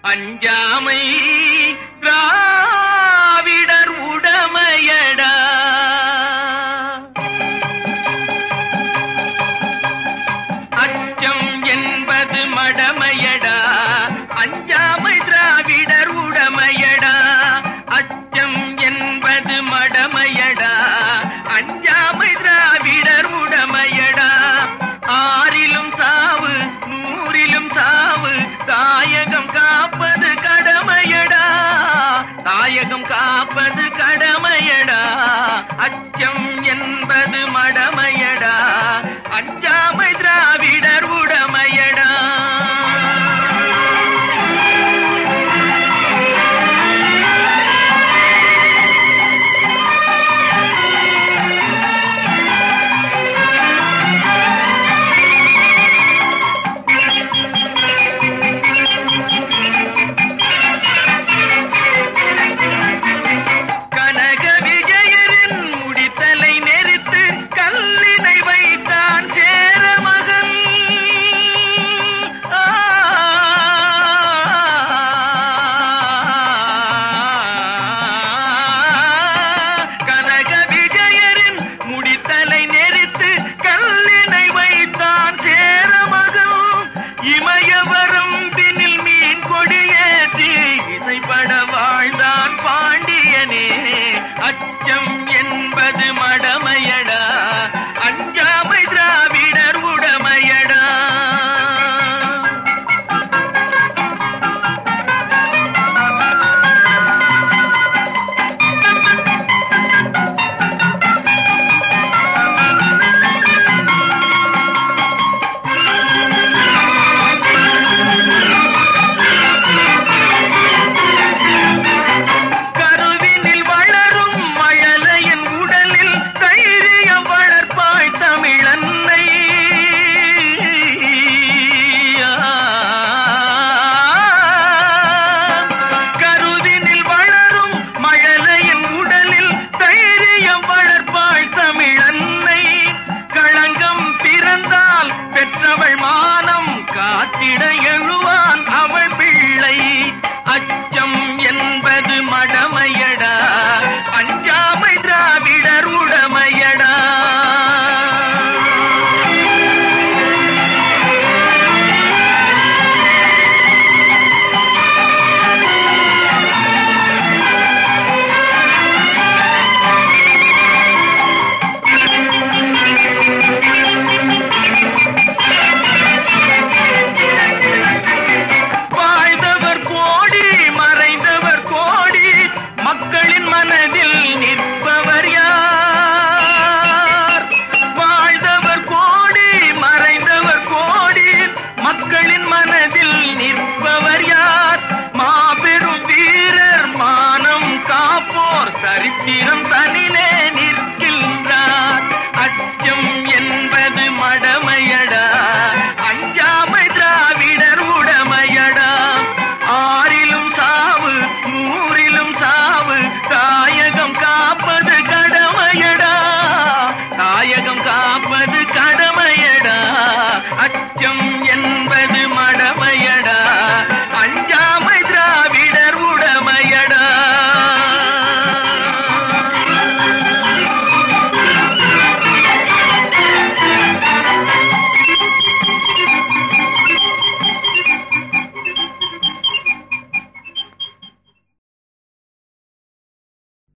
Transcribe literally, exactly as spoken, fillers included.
அஞ்சாமை திராவிடர் உடமையடா. அச்சம் என்பது மடமையடா, அஞ்சாமை திராவிடர் உடமையடா. அச்சம் என்பது மடமையடா, அஞ்சாமை திராவிடர் உடமையடா. ஆறிலும் சாவு நூறிலும் சாவு, தாயகம் காப்பது கடமையடா, தாயகம் காப்பது கடமையடா. அச்சம் என்பது மடமையடா, அஞ்சாமை திராவிடர் உடமையடா. இமயவரம்பினில் மீன் கொடியேற்றி இசைப்பட வாழ்ந்தான் பாண்டியனே. அச்சம் என்பது மடமையடா, அஞ்சாமை திராவிடர் உடமையடா. பெற்றவள் மானம் காத்திட எழுவான் அவள் பிள்ளை. அச்சம் என்பது மடமையடா, அஞ்சாமை திராவிடர் உடமையடா. மக்களின் மனதில் நிற்பவர் யார்? வாழ்ந்தவர் கோடி மறைந்தவர் கோடி, மக்களின் மனதில் நிற்பவர் யார்? மாபெரும் வீரர் மானம் காப்போர் சரித்திரம் தனிலே நிற்கின்றார். அச்சம் என்பது மடமையடா, அஞ்சாமை திராவிடர் உடமையடா. ஆறிலும் சாவு நூறிலும் சாவு, தாயகம் காப்பது கடமையடா, தாயகம் காப்பது கடமையடா.